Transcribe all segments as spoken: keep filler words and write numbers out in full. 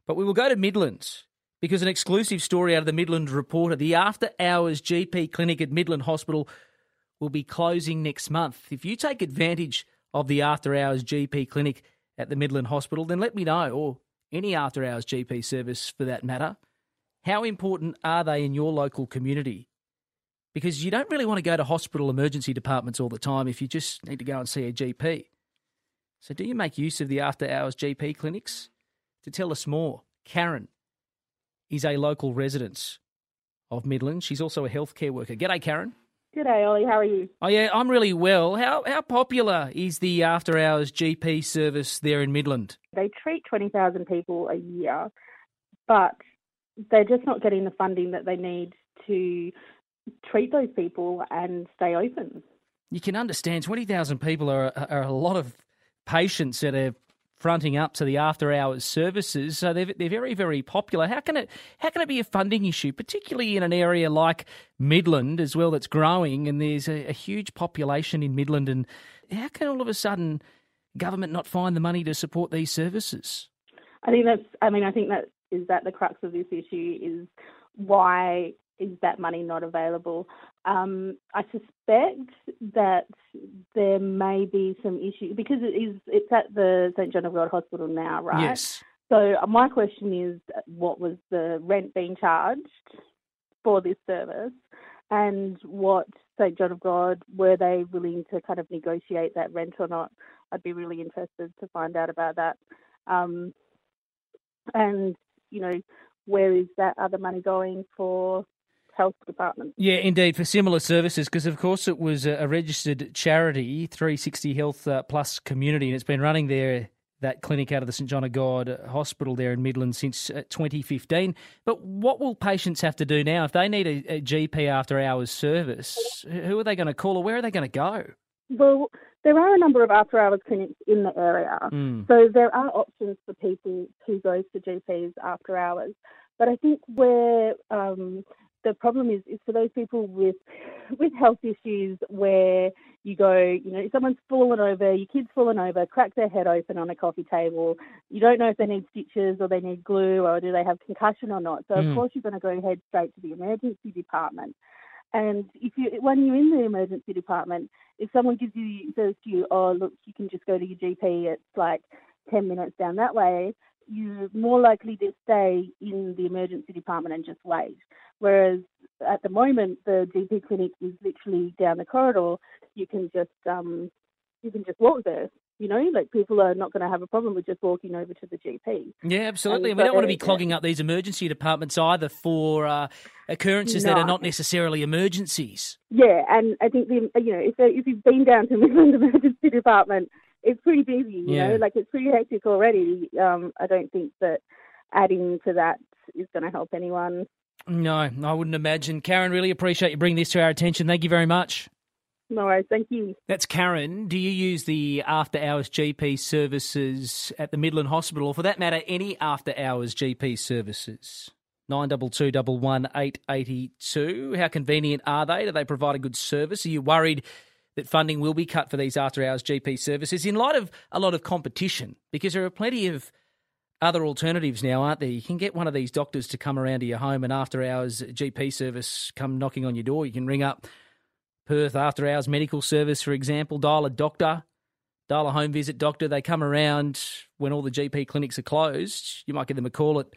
But we will go to Midland because an exclusive story out of the Midland Reporter, the after-hours G P clinic at Midland Hospital will be closing next month. If you take advantage of the after-hours G P clinic at the Midland Hospital, then let me know, or any after-hours G P service for that matter. How important are they in your local community? Because you don't really want to go to hospital emergency departments all the time if you just need to go and see a G P. So do you make use of the after-hours G P clinics? To tell us more, Karen is a local resident of Midland. She's also a healthcare worker. G'day, Karen. G'day, Ollie. How are you? Oh, yeah, I'm really well. How how popular is the after-hours G P service there in Midland? They treat twenty thousand people a year, but they're just not getting the funding that they need to treat those people and stay open. You can understand twenty thousand people are, are a lot of patients that are fronting up to the after-hours services, so they're, they're very, very popular. How can it how can it be a funding issue, particularly in an area like Midland as well that's growing, and there's a, a huge population in Midland, and how can all of a sudden government not find the money to support these services? I think that's, I mean, I think that is that the crux of this issue is why is that money not available? Um, I suspect that there may be some issues because it is it's at the Saint John of God Hospital now, right? Yes. So my question is, what was the rent being charged for this service, and what Saint John of God, were they willing to kind of negotiate that rent or not? I'd be really interested to find out about that. Um, and you know, where is that other money going for health department? Yeah, indeed, for similar services, because of course it was a registered charity, three sixty Health uh, Plus Community, and it's been running there, that clinic out of the Saint John of God Hospital there in Midland since uh, twenty fifteen. But what will patients have to do now if they need a, a G P after hours service? Who are they going to call, or where are they going to go? Well, there are a number of after hours clinics in the area, mm. so there are options for people who go to G Ps after hours. But I think where um, the problem is, is for those people with with health issues where you go, you know, someone's fallen over, your kid's fallen over, cracked their head open on a coffee table. You don't know if they need stitches or they need glue or do they have concussion or not. So, Mm. of course, you're going to go head straight to the emergency department. And if you, when you're in the emergency department, if someone gives you, says to you, oh, look, you can just go to your G P, it's like ten minutes down that way, you're more likely to stay in the emergency department and just wait. Whereas at the moment, the G P clinic is literally down the corridor. You can just um, you can just walk there. You know, like people are not going to have a problem with just walking over to the G P. Yeah, absolutely. And And we so don't want to be yeah. clogging up these emergency departments either for uh, occurrences that No. are not necessarily emergencies. Yeah, and I think the, you know if if you've been down to Midland Emergency Department, it's pretty busy. You Yeah. know, like it's pretty hectic already. Um, I don't think that adding to that is going to help anyone. No, I wouldn't imagine. Karen, really appreciate you bringing this to our attention. Thank you very much. No worries, thank you. That's Karen. Do you use the after-hours G P services at the Midland Hospital, or for that matter, any after-hours G P services? nine two two one one eight eight two. How convenient are they? Do they provide a good service? Are you worried that funding will be cut for these after-hours G P services in light of a lot of competition? Because there are plenty of other alternatives now, aren't there? You can get one of these doctors to come around to your home, and after-hours G P service come knocking on your door. You can ring up Perth After Hours Medical Service, for example, dial a doctor, dial a home visit doctor. They come around when all the G P clinics are closed. You might give them a call at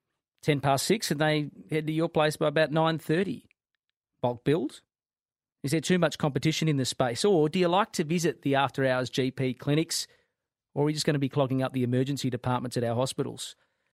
ten past six and they head to your place by about nine thirty. Bulk billed? Is there too much competition in the space? Or do you like to visit the after-hours G P clinics, or are we just going to be clogging up the emergency departments at our hospitals?